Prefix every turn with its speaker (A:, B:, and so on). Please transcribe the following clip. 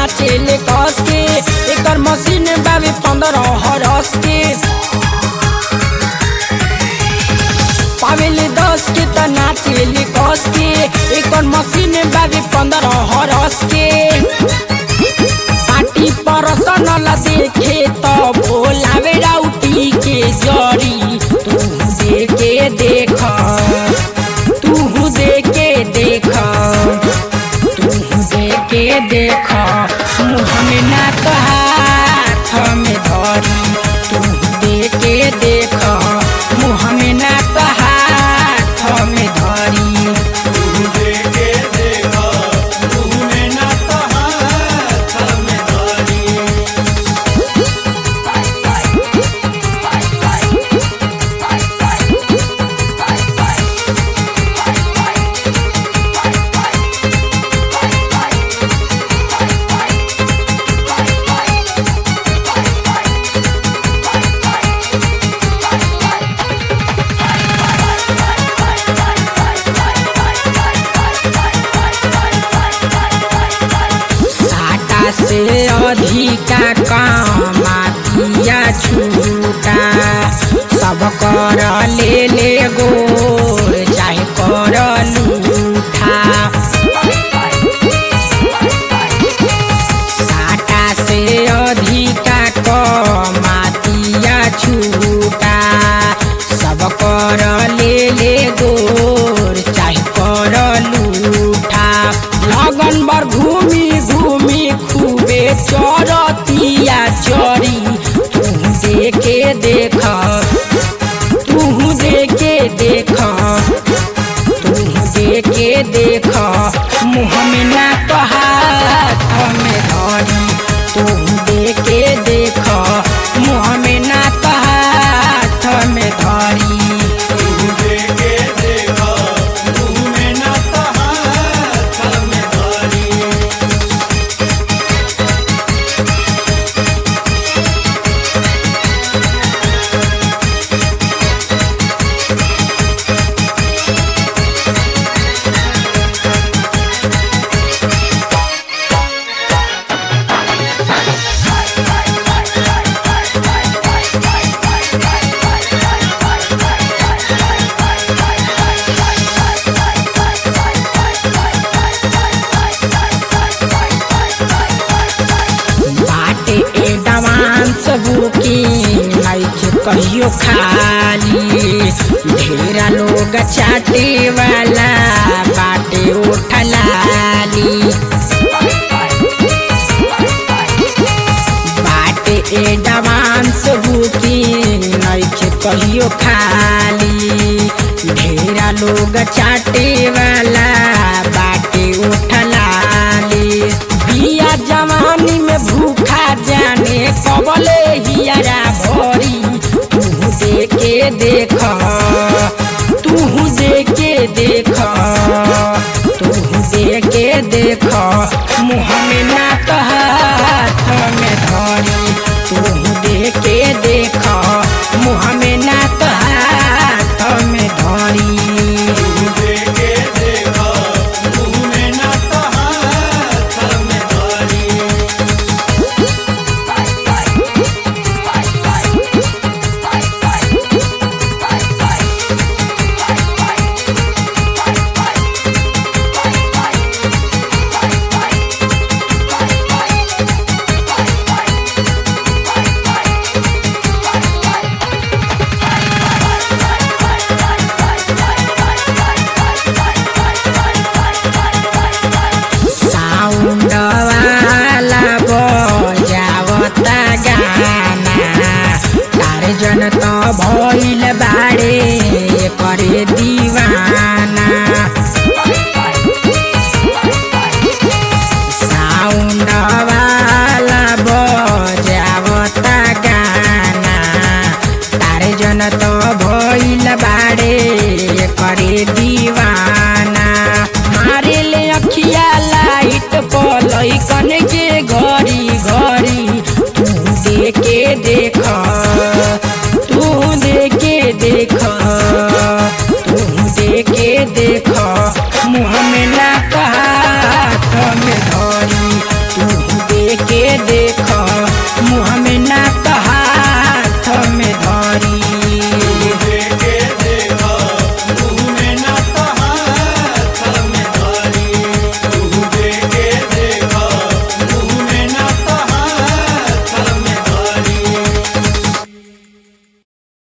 A: नाचे ले कस के एकर मशीन बाबे 15 हरस के पावेले 10 के त नाचे ले कस के एकर मशीन बाबे 15 हरस के पार्टी परसन ला देखे त भोलावे राउटी के जड़ी तू देखे देख तू देखे देख तू देखे देख मुँह में ना तो हाथ में धरी तू देखे देख मुँह में ना तो हाथ में धरी से अधिका कमातिया छूटा सब कर ले गोर चाहे कर लूठा साटा से अधिका कमातिया छूटा सब कर ले गोर चाहे कर लूठा लगन भर घूमी घूमी खूबे चरतिया चरी तू देखे देख तू देखे देख तू देखे देख मुँह में ना तो हाथ में धरी तू देखे देख मुँह में ना तो हाथ में धरी कहियो खाली ढेरा लोग चाटे वाला बाटे उठलाली बाटे एडवांस बुकिंग नइखे कहियो खाली ढेरा लोग चाटे वाला बाटे उठलाली बिया जवानी में भूखा जाने कबल